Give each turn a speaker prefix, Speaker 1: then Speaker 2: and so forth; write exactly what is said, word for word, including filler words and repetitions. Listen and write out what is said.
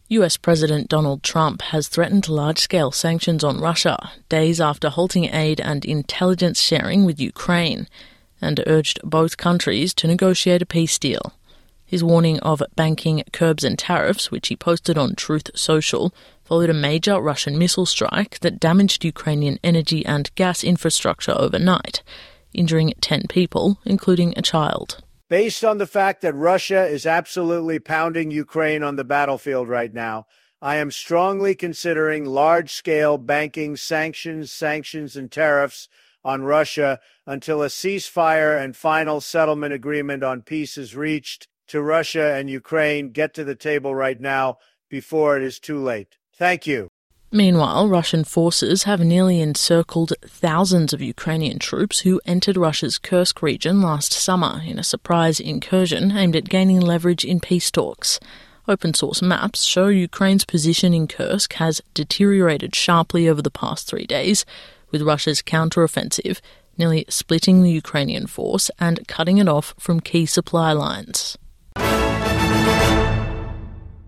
Speaker 1: U S President Donald Trump has threatened large-scale sanctions on Russia, days after halting aid and intelligence sharing with Ukraine, and urged both countries to negotiate a peace deal. His warning of banking curbs and tariffs, which he posted on Truth Social, followed a major Russian missile strike that damaged Ukrainian energy and gas infrastructure overnight, injuring ten people, including a child.
Speaker 2: Based on the fact that Russia is absolutely pounding Ukraine on the battlefield right now, I am strongly considering large-scale banking sanctions, sanctions, and tariffs on Russia until a ceasefire and final settlement agreement on peace is reached. To Russia and Ukraine, get to the table right now before it is too late. Thank you.
Speaker 1: Meanwhile, Russian forces have nearly encircled thousands of Ukrainian troops who entered Russia's Kursk region last summer in a surprise incursion aimed at gaining leverage in peace talks. Open-source maps show Ukraine's position in Kursk has deteriorated sharply over the past three days, with Russia's counter-offensive nearly splitting the Ukrainian force and cutting it off from key supply lines.